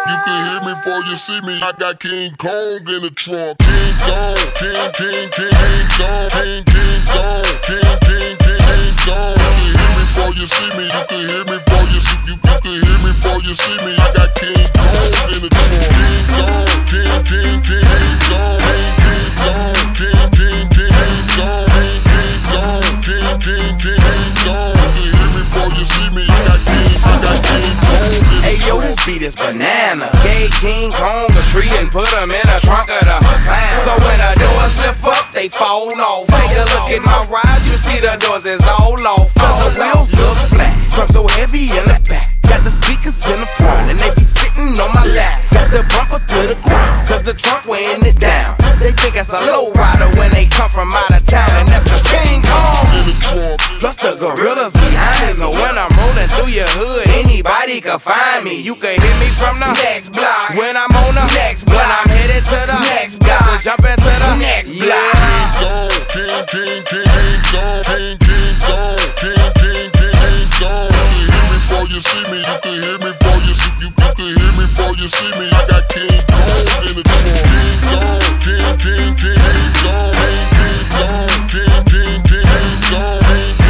You can hear me before you see me. I got King Kong in the trunk. King Kong, King Kong, King Kong, King Kong. You can hear me before you see me. You can hear me before you see. You can hear me before you see me. I got King Kong in the trunk. King Kong, King Kong, King Kong, King Kong, King Kong. You can hear me before you see me. I got King Kong. Hey yo, this beat is banana. Gave King Kong a treat and put him in the trunk of the van. So when the doors lift up, they fall off. Take a look at my ride, you see the doors is all off. Cause the wheels look flat, trunk so heavy in the back. Got the speakers in the front and they be sitting on my lap. Got the bumper to the ground, cause the trunk weighing it down. They think it's a low rider when they come from out of town, and that's just King Kong. Plus the gorillas behind, so when I'm rolling through your hood, anybody can find me. You can hit me from the next block when I'm on the next block. When I'm headed to the next block, so jump into the next block. King Kong. Before you see me, you can hear me before you see. You can hear me before you see me. I got King Kong in the trunk. King Kong, King Kong, King Kong, King Kong,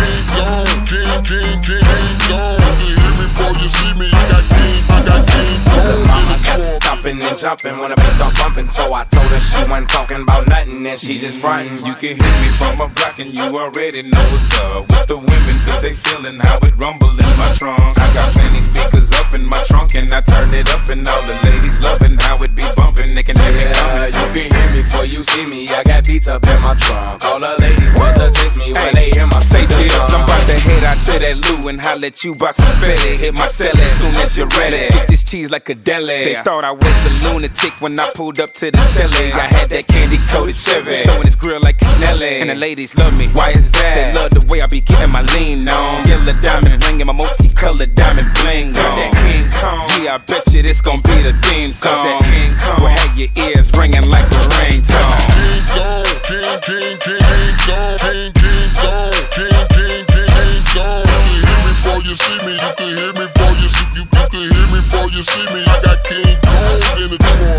King Kong. You can hear me before you see me. I got King Kong. The mama got to stomping and jumping when the beat start bumping, so I told her she wasn't talking about nothing and she just frontin'. You can hear me from a block and you already know what's up with the women, cause they feeling how it rumble in my trunk. I got plenty speakers up in my trunk and I turn it up and all the ladies loving how it be bumping. They can hear me coming. You can hear me before you see me. I got beats up in my trunk. All the ladies wanna chase me when they hear my say chips. I'm about to head out to that Lou and holla at you about some fetty. Hit my celly as soon as you're ready. Let's get this cheese like a deli. They thought I was a lunatic when I pulled up to the telly. I had that candy coated Chevy, showing his grill like it's Nelly. And the ladies love me. Why is that? They love the way I be getting my lean on. Yellow diamond ring and my multicolored diamond bling on. That King Kong, yeah, I bet you this gon' be the theme song. Cause that King Kong will have your ears ringing like a ringtone. King Kong, King Kong, King Kong, King Kong. You can hear me before you see me. You can hear me before you see. You can hear me before you see me. I got King Kong in the trunk.